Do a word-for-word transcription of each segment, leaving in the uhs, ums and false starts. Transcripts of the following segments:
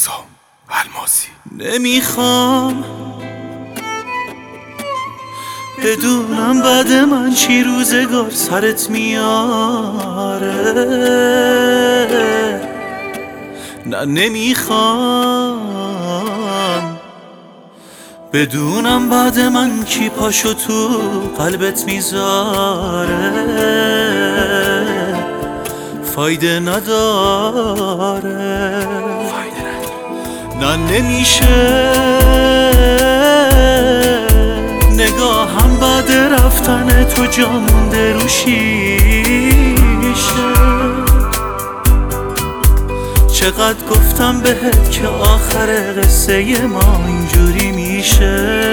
حسام الماسی. نمیخوام بدونم بعد من چی روزگار سرت میاره، نه نمیخوام بدونم بعد من کی پاشو تو قلبت میذاره، فایده نداره، نه نمیشه نگاهم بعد رفتن تو جا مونده رو شیشه. چقدر گفتم بهت که آخر قصه ما اینجوری میشه،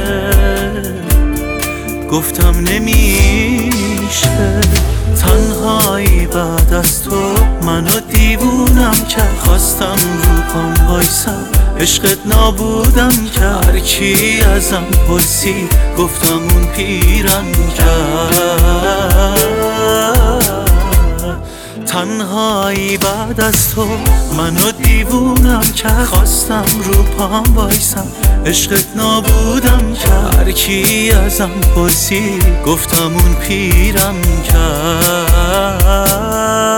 گفتم نمیشه. تنهایی بعد از تو منو دیوونم کرد، خواستم رو پام بایسم عشقت نابودم کرد. هر کی ازم پرسی گفتم اون پیرم کرد. تنهایی بعد از تو منو دیوونم کرد، خواستم رو پام بایسم عشقت نابودم کرد. هر کی ازم پرسی گفتم اون پیرم کرد.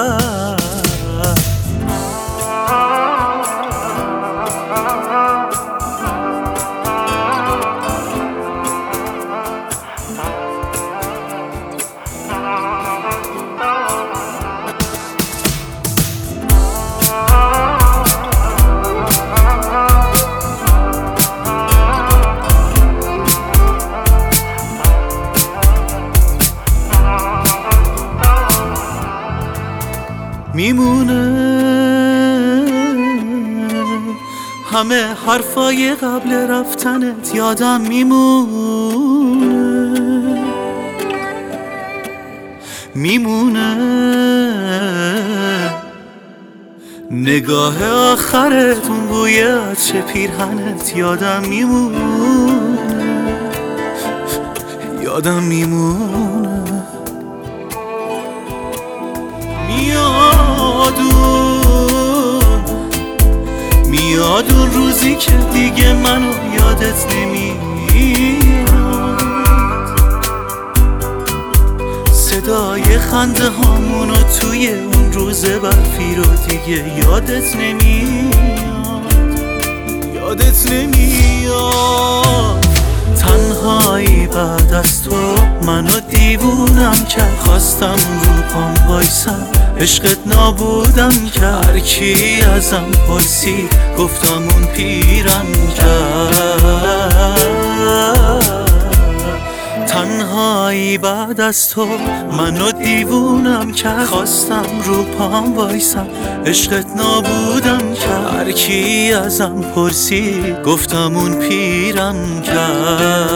میمونه همه حرفای قبل رفتنت یادم میمونه، میمونه نگاه آخرتون بوی عطر پیرهنت یادم میمونه، یادم میمونه. میادون میاد اون روزی که دیگه منو یادت نمیاد، صدای خنده هامونو توی اون روز برفی رو دیگه یادت نمیاد، یادت نمیاد. تنهایی بعد از تو منو دیوونم کرد، خواستم رو پام بایسم عشقت نابودم کرد. هر کی ازم پرسی گفتم اون پیرم کرد. تنهایی بعد از تو منو دیوونم کرد، خواستم رو پام بایسم عشقت نابودم کرد. هر کی ازم پرسی گفتم اون پیرم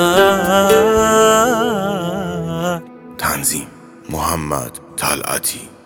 کرد. تنظیم محمد طلعتی.